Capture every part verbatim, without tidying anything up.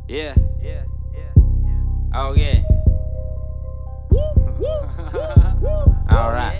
Yeah, yeah, yeah. Oh yeah. All right.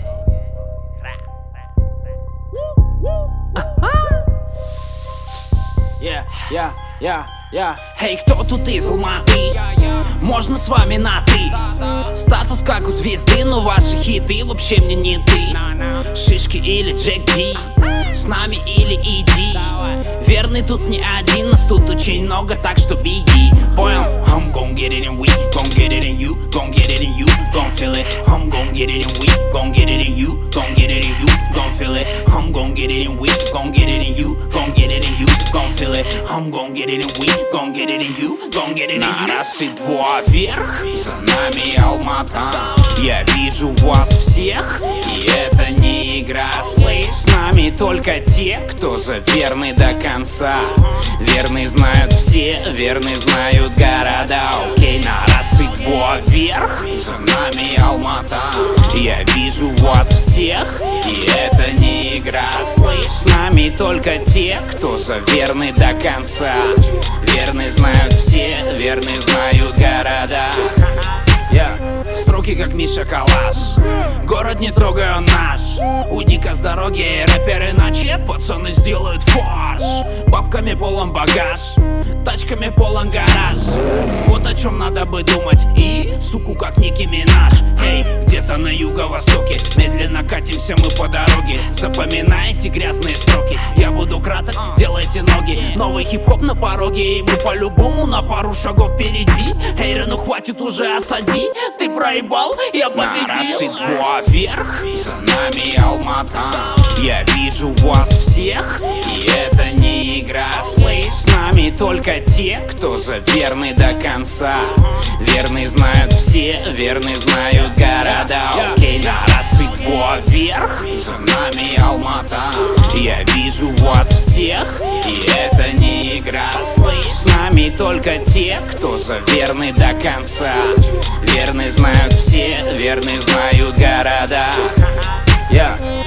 Yeah, yeah, yeah, yeah. Эй, кто тут из Алматы? Можно с вами на ты? Статус как у звезды, но ваши хиты вообще мне не ты. Шишки или Джек Ди, с нами или иди. Верный тут не один, нас тут очень много, так что беги. Понял? I'm gon' get it and we gon' get it and you gon' get it and you gon' feel it. I'm gon' get it and we gon' get it and you gon' get it and you gon' feel it. I'm gon' get it and we gon' get it and you gon' get it and you gon' feel it. I'm gon' get it and we gon' get it and you gon' get it and you. На раз и два вверх, за нами Алмата. Я вижу вас всех, и это не игра, слышь. С нами только те, кто за верный до конца. Верные знают все, верные знают города. Окей, на раз и два вверх, за нами Алмата. Я вижу вас всех, и это не игра, слышь. С нами только те, кто за верный до конца. Верные знают все, верные знают города. Yeah. Строки как Миша Калаш. Город не трогай, он наш. Уйди-ка с дороги, рэперы, иначе пацаны сделают фарш. Бабками полон багаж, тачками полон гараж. Вот о чем надо бы думать. И суку как Ники Минаж. Эй, где-то на юго-востоке медленно катимся мы по дороге. Запоминайте грязные строки. Я буду краток, делайте ноги. Новый хип-хоп на пороге, и мы по-любому на пару шагов впереди. Эй, ну хватит уже, осади. Ты проебал, я победил. На раз и два вверх, за нами Алмата. Я вижу вас всех, и это не игра, слышь. С нами только те, кто за верный до конца. Верные знают все, верные знают города. Окей, на раз и два вверх, за нами Алмата. Я вижу вас всех, и это не игра, слышь. С нами только те, кто за верный до конца. Верные знают все, верные знают города. Yeah.